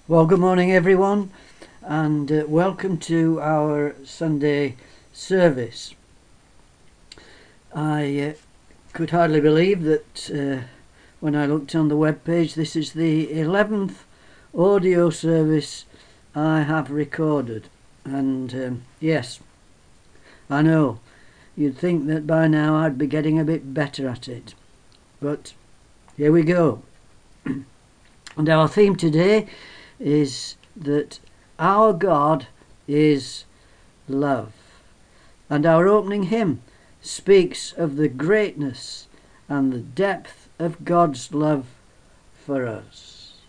Well, good morning everyone, and welcome to our Sunday service. I could hardly believe that when I looked on the web page, this is the 11th audio service I have recorded. And yes, I know, you'd think that by now I'd be getting a bit better at it. But here we go. And our theme today is that our God is love. And our opening hymn speaks of the greatness and the depth of God's love for us.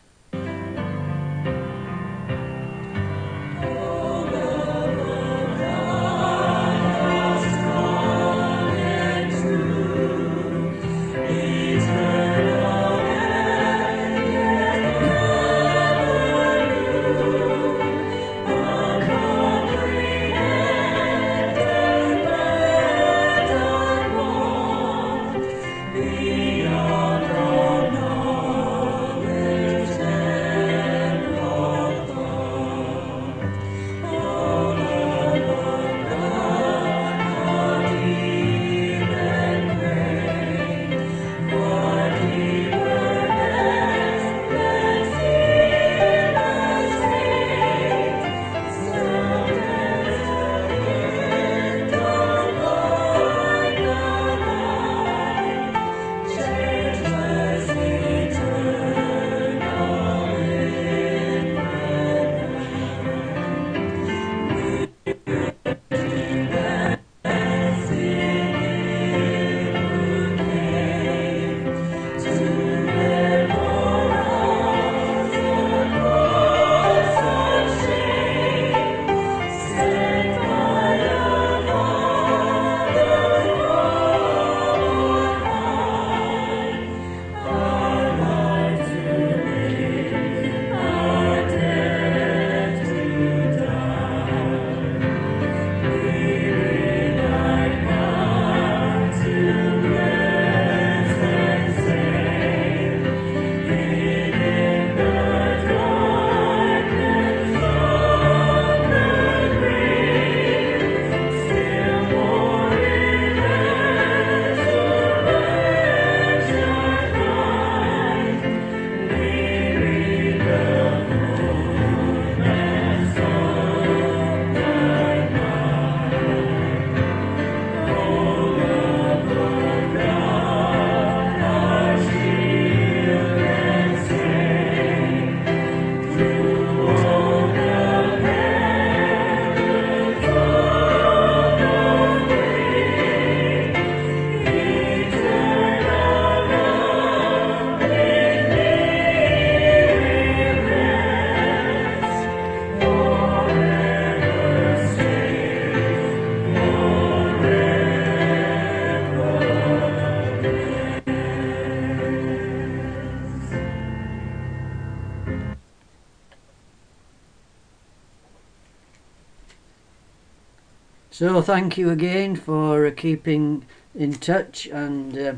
So thank you again for keeping in touch, and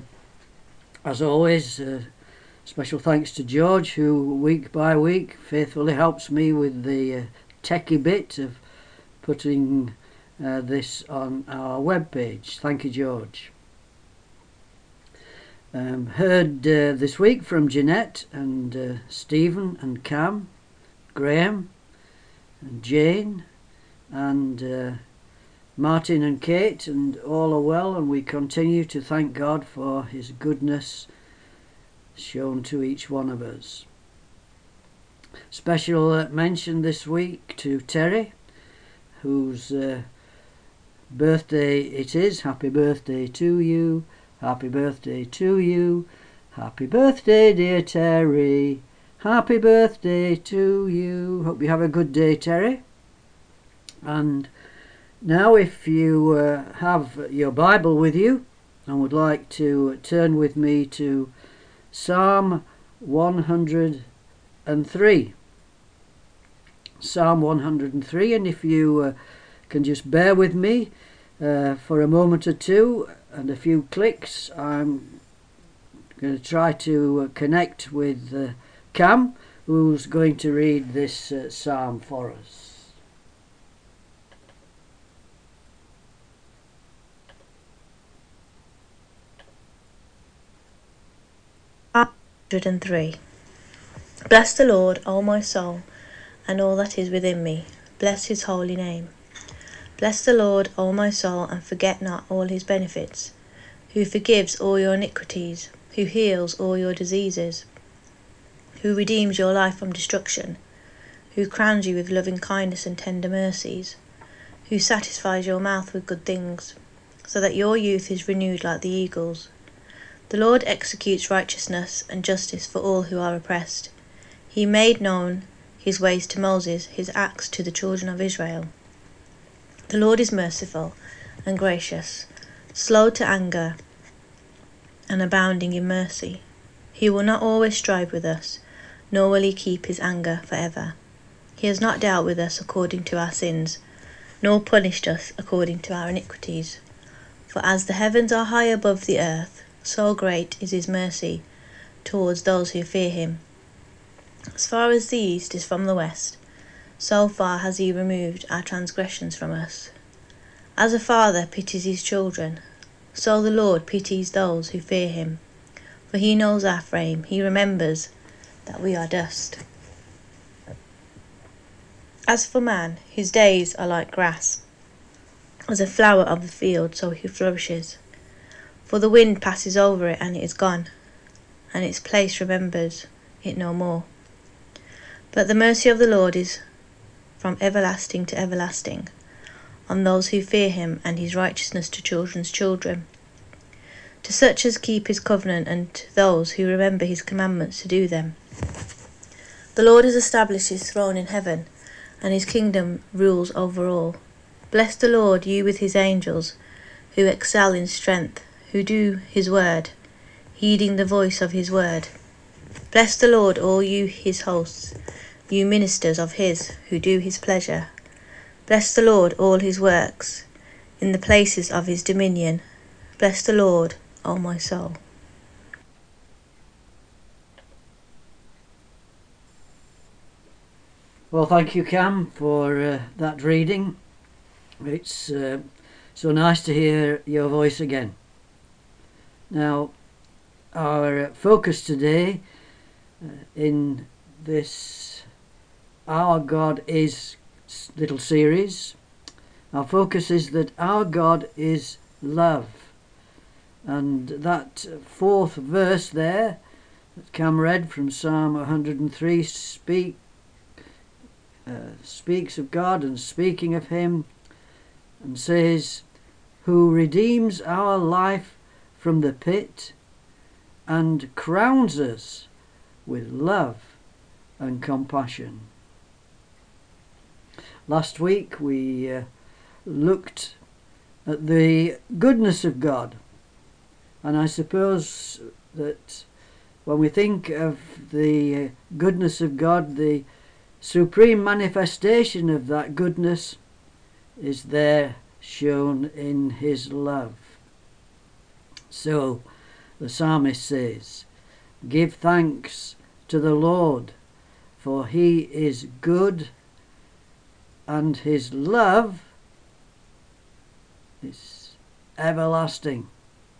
as always, special thanks to George, who week by week faithfully helps me with the techie bit of putting this on our webpage. Thank you, George. Heard this week from Jeanette and Stephen and Cam, Graham and Jane and Martin and Kate, and all are well, and we continue to thank God for his goodness shown to each one of us. Special mention this week to Terry, whose birthday it is. Happy birthday to you, happy birthday to you, happy birthday dear Terry, happy birthday to you. Hope you have a good day, Terry. And now, if you have your Bible with you and would like to turn with me to Psalm 103. Psalm 103, and if you can just bear with me for a moment or two and a few clicks, I'm going to try to connect with Cam, who's going to read this psalm for us. Psalm 103. Bless the Lord, O my soul, and all that is within me. Bless his holy name. Bless the Lord, O my soul, and forget not all his benefits, who forgives all your iniquities, who heals all your diseases, who redeems your life from destruction, who crowns you with loving kindness and tender mercies, who satisfies your mouth with good things, so that your youth is renewed like the eagles. The Lord executes righteousness and justice for all who are oppressed. He made known his ways to Moses, his acts to the children of Israel. The Lord is merciful and gracious, slow to anger and abounding in mercy. He will not always strive with us, nor will he keep his anger forever. He has not dealt with us according to our sins, nor punished us according to our iniquities. For as the heavens are high above the earth, so great is his mercy towards those who fear him. As far as the east is from the west, so far has he removed our transgressions from us. As a father pities his children, so the Lord pities those who fear him. For he knows our frame, he remembers that we are dust. As for man, his days are like grass. As a flower of the field, so he flourishes. For the wind passes over it, and it is gone, and its place remembers it no more. But the mercy of the Lord is from everlasting to everlasting, on those who fear him, and his righteousness to children's children, to such as keep his covenant, and to those who remember his commandments to do them. The Lord has established his throne in heaven, and his kingdom rules over all. Bless the Lord, you with his angels, who excel in strength, who do his word, heeding the voice of his word. Bless the Lord, all you his hosts, you ministers of his, who do his pleasure. Bless the Lord, all his works, in the places of his dominion. Bless the Lord, O my soul. Well, thank you, Cam, for that reading. It's so nice to hear your voice again. Now, our focus today in this Our God Is little series, our focus is that our God is love. And that fourth verse there that Cam read from Psalm 103 speaks of God and speaking of him, and says, who redeems our life from the pit and crowns us with love and compassion. Last week we looked at the goodness of God, and I suppose that when we think of the goodness of God, the supreme manifestation of that goodness is there shown in his love. So the psalmist says, give thanks to the Lord, for he is good, and his love is everlasting.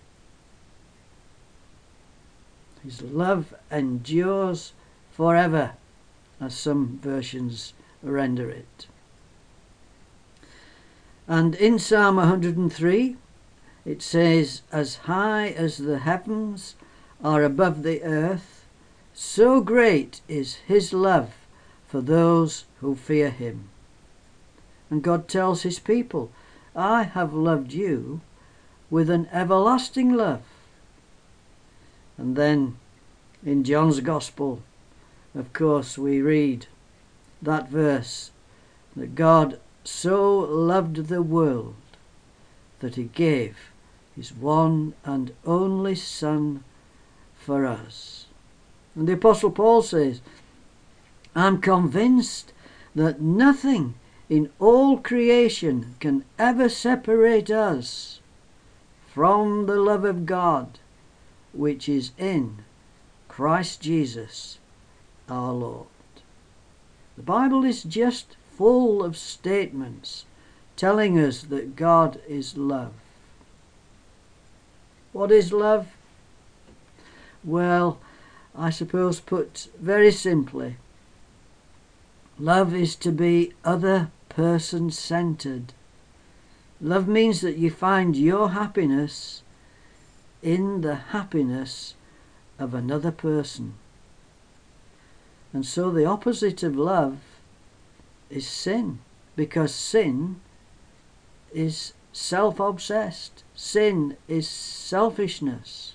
His love endures forever, as some versions render it. And in Psalm 103 it says, as high as the heavens are above the earth, so great is his love for those who fear him. And God tells his people, I have loved you with an everlasting love. And then in John's Gospel, of course, we read that verse, that God so loved the world that he gave his one and only Son for us. And the Apostle Paul says, I'm convinced that nothing in all creation can ever separate us from the love of God, which is in Christ Jesus our Lord. The Bible is just full of statements telling us that God is love. What is love? Well, I suppose put very simply, love is to be other person centered. Love means that you find your happiness in the happiness of another person. And so the opposite of love is sin, because sin is self-obsessed. Sin is selfishness.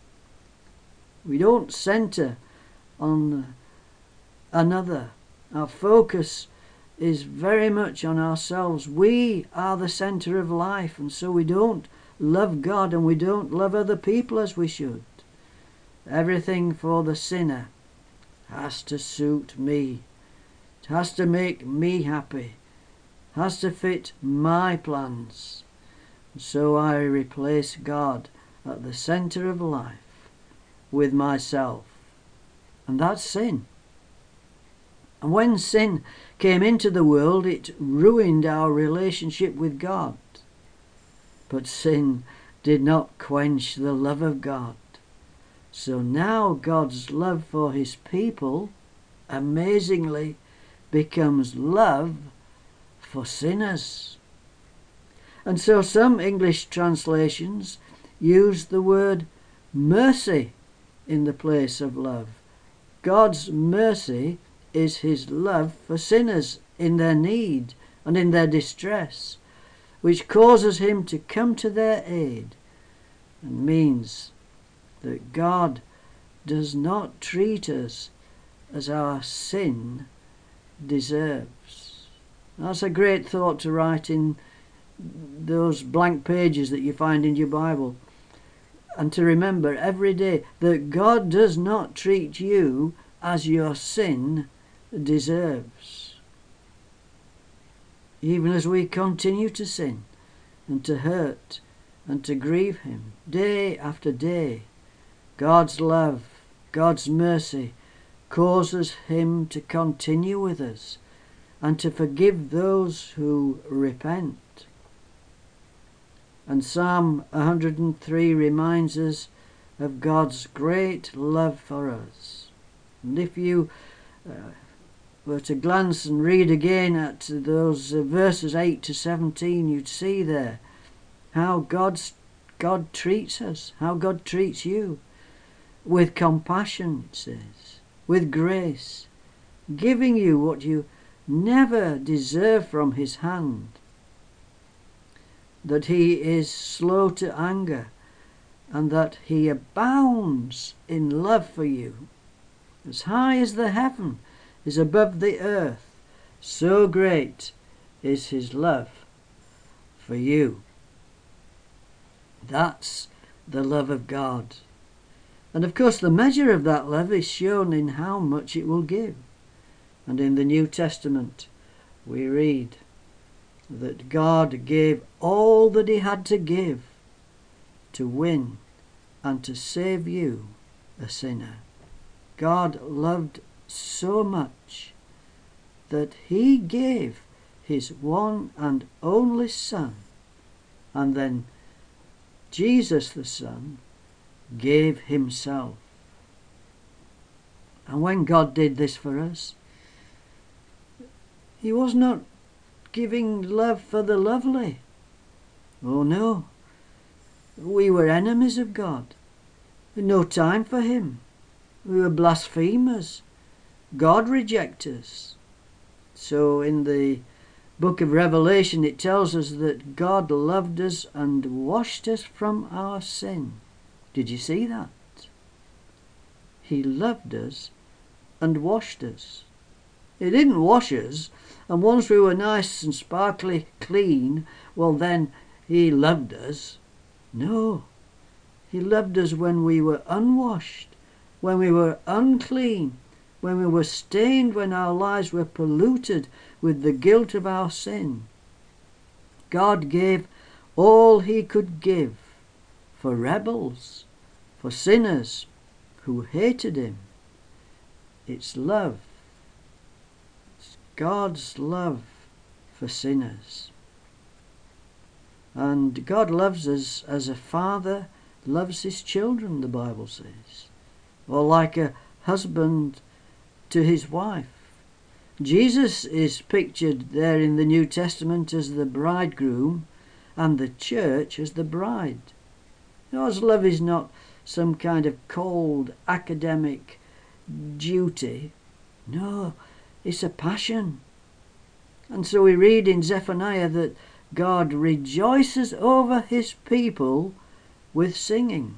We don't center on another. Our focus is very much on ourselves. We are the center of life, and so we don't love God and we don't love other people as we should. Everything for the sinner has to suit me. It has to make me happy. It has to fit my plans. And so I replace God at the center of life with myself. And that's sin. And when sin came into the world, it ruined our relationship with God. But sin did not quench the love of God. So now God's love for his people, amazingly, becomes love for sinners. And so some English translations use the word mercy in the place of love. God's mercy is his love for sinners in their need and in their distress, which causes him to come to their aid, and means that God does not treat us as our sin deserves. That's a great thought to write in those blank pages that you find in your Bible, and to remember every day that God does not treat you as your sin deserves. Even as we continue to sin and to hurt and to grieve him day after day, God's love, God's mercy causes him to continue with us and to forgive those who repent. And Psalm 103 reminds us of God's great love for us. And if you were to glance and read again at those verses 8 to 17, you'd see there how God treats us, how God treats you, with compassion, it says, with grace, giving you what you never deserve from his hand, that he is slow to anger, and that he abounds in love for you. As high as the heaven is above the earth, so great is his love for you. That's the love of God. And of course the measure of that love is shown in how much it will give. And in the New Testament we read that God gave all that he had to give to win and to save you, a sinner. God loved so much that he gave his one and only Son, and then Jesus the Son gave himself. And when God did this for us, he was not giving love for the lovely. Oh no, we were enemies of God. No time for him. We were blasphemers. God rejected us. So in the book of Revelation it tells us that God loved us and washed us from our sin. Did you see that? He loved us and washed us. He didn't wash us, and once we were nice and sparkly clean, well then he loved us. No, he loved us when we were unwashed, when we were unclean, when we were stained, when our lives were polluted with the guilt of our sin. God gave all he could give for rebels, for sinners who hated him. It's love. It's God's love for sinners. And God loves us as a father loves his children, the Bible says, or like a husband to his wife. Jesus is pictured there in the New Testament as the bridegroom and the church as the bride. God's love is not some kind of cold academic duty. No, it's a passion. And so we read in Zephaniah that God rejoices over his people with singing.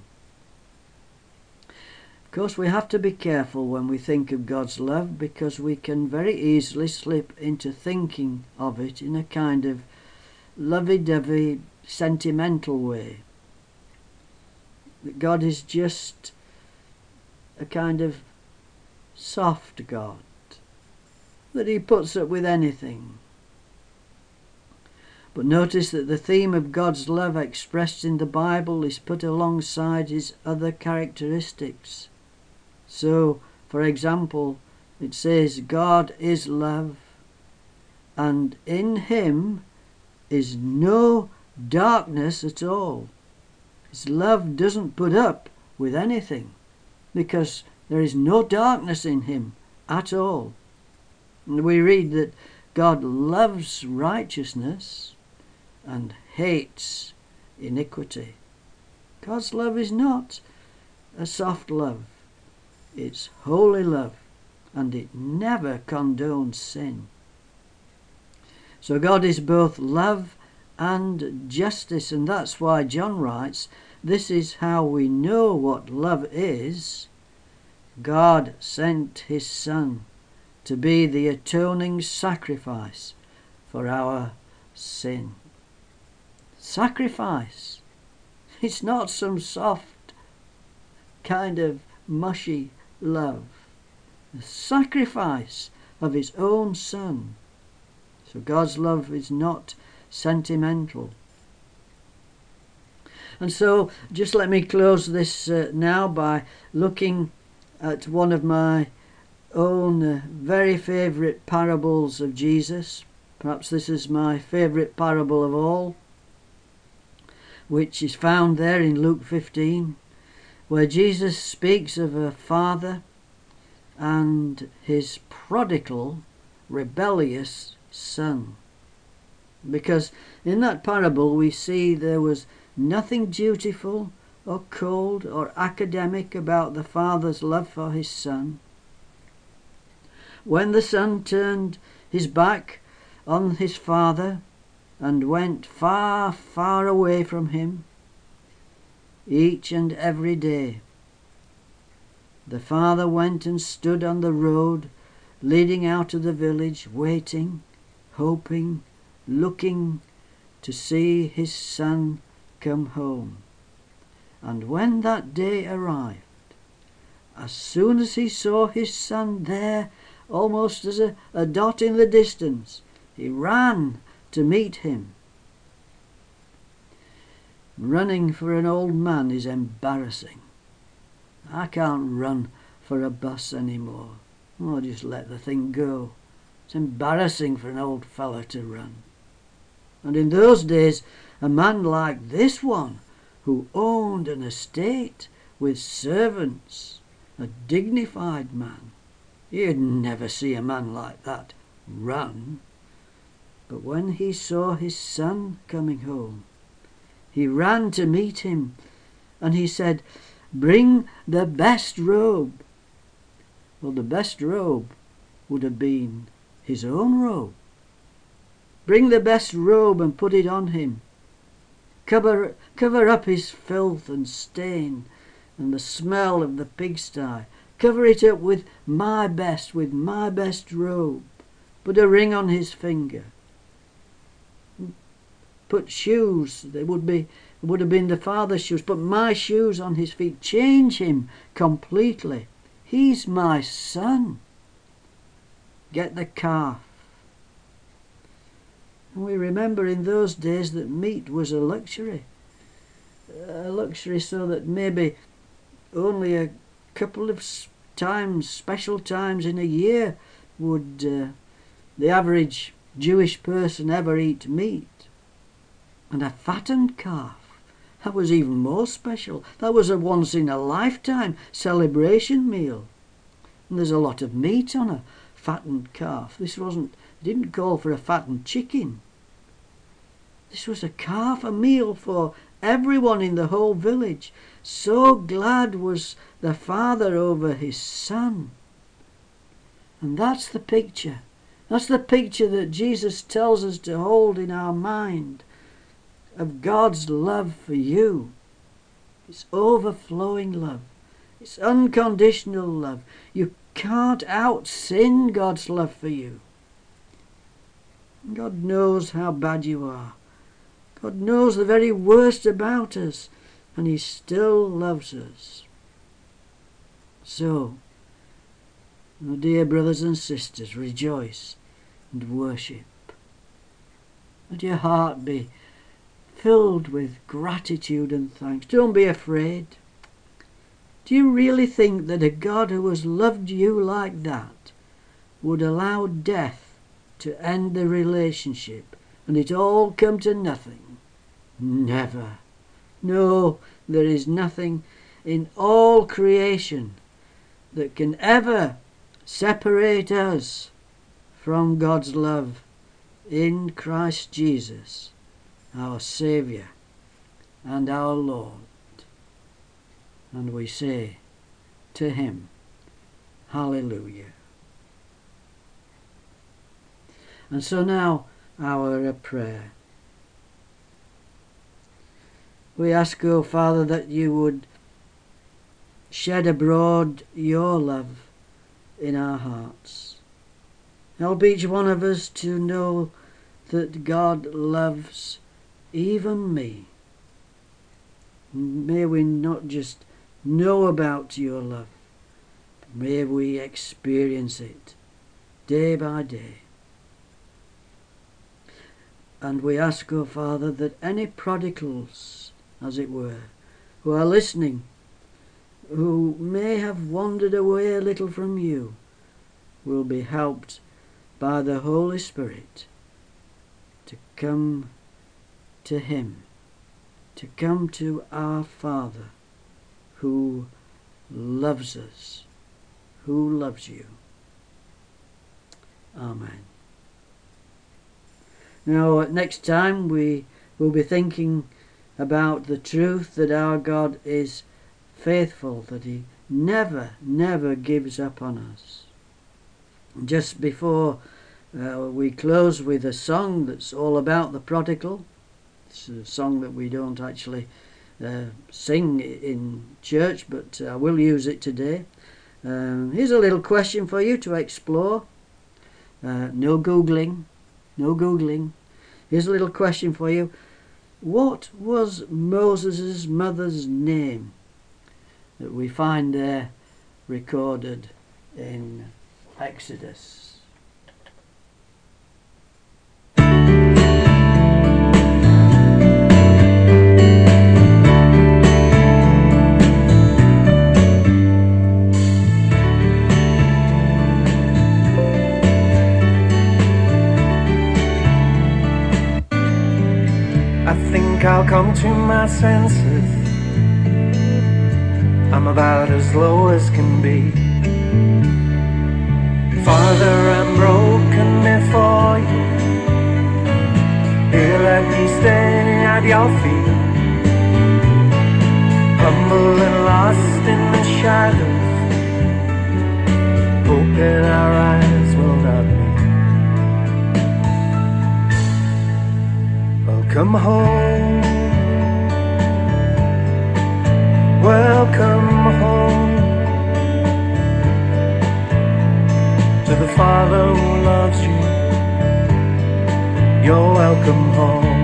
Of course, we have to be careful when we think of God's love, because we can very easily slip into thinking of it in a kind of lovey-dovey, sentimental way. That God is just a kind of soft God, that he puts up with anything. But notice that the theme of God's love expressed in the Bible is put alongside his other characteristics. So, for example, it says, God is love, and in him is no darkness at all. His love doesn't put up with anything, because there is no darkness in him at all. And we read that God loves righteousness and hates iniquity. God's love is not a soft love. It's holy love, and it never condones sin. So God is both love and justice, and that's why John writes, this is how we know what love is. God sent his Son to be the atoning sacrifice for our sin. Sacrifice. It's not some soft kind of mushy love. The sacrifice of his own Son. So God's love is not sentimental. And so just let me close this now by looking at one of my own very favourite parables of Jesus. Perhaps this is my favourite parable of all, which is found there in Luke 15, where Jesus speaks of a father and his prodigal, rebellious son. Because in that parable we see there was nothing dutiful or cold or academic about the father's love for his son. When the son turned his back on his father and went far, far away from him, each and every day, the father went and stood on the road leading out of the village, waiting, hoping, looking to see his son come home. And when that day arrived, as soon as he saw his son there, almost as a dot in the distance, he ran to meet him. Running for an old man is embarrassing. I can't run for a bus anymore. Oh, just let the thing go. It's embarrassing for an old fellow to run. And in those days, a man like this one, who owned an estate with servants, a dignified man, you'd never see a man like that run. But when he saw his son coming home, he ran to meet him, and he said, "Bring the best robe." Well, the best robe would have been his own robe. Bring the best robe and put it on him. Cover up his filth and stain and the smell of the pigsty. Cover it up with my best robe. Put a ring on his finger. Put shoes, it would have been the father's shoes, put my shoes on his feet. Change him completely. He's my son. Get the calf. And we remember in those days that meat was a luxury. A luxury so that maybe only a couple of times, special times in a year would the average Jewish person ever eat meat. And a fattened calf, that was even more special. That was a once-in-a-lifetime celebration meal. And there's a lot of meat on a fattened calf. It didn't call for a fattened chicken. This was a calf, a meal for everyone in the whole village. So glad was the father over his son. And that's the picture. That's the picture that Jesus tells us to hold in our mind of God's love for you. It's overflowing love. It's unconditional love. You can't out-sin God's love for you. God knows how bad you are. God knows the very worst about us, and he still loves us. So, my dear brothers and sisters, rejoice and worship. Let your heart be filled with gratitude and thanks. Don't be afraid. Do you really think that a God who has loved you like that would allow death to end the relationship and it all come to nothing? Never. No, there is nothing in all creation that can ever separate us from God's love in Christ Jesus, our Saviour and our Lord. And we say to him, Hallelujah. And so now our prayer. We ask, O Father, that you would shed abroad your love in our hearts. Help each one of us to know that God loves even me. May we not just know about your love, but may we experience it day by day. And we ask, O Father, that any prodigals, as it were, who are listening, who may have wandered away a little from you, will be helped by the Holy Spirit to come to him, to come to our Father who loves us, who loves you. Amen. Now, next time we will be thinking about the truth that our God is faithful, that he never, never gives up on us. Just before we close with a song that's all about the prodigal. It's a song that we don't actually sing in church, but I will use it today. Here's a little question for you to explore. No Googling. Here's a little question for you. What was Moses' mother's name that we find there recorded in Exodus? I think I'll come to my senses. I'm about as low as can be. Father, I'm broken before you. Here let me stay at your feet. Humble and lost in the shadows, hoping our eyes will not meet. Welcome home, welcome home, to the Father who loves you. You're welcome home.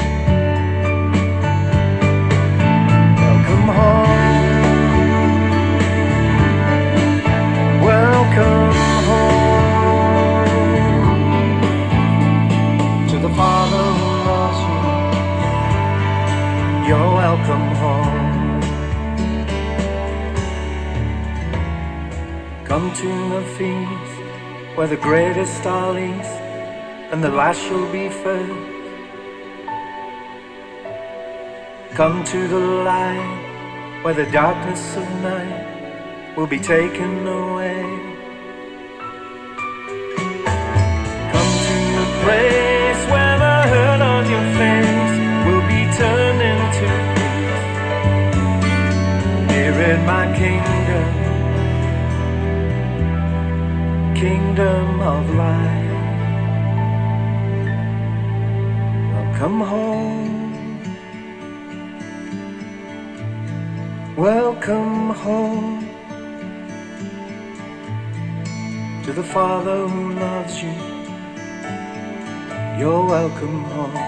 Welcome home, welcome home, to the Father who loves you. You're welcome home. Come to the feast where the greatest are least, and the last shall be first. Come to the light, where the darkness of night will be taken away. Come to the place where the hurt on your face will be turned into peace. Here in my kingdom, kingdom of light. Welcome home. Welcome home to the Father who loves you. You're welcome home.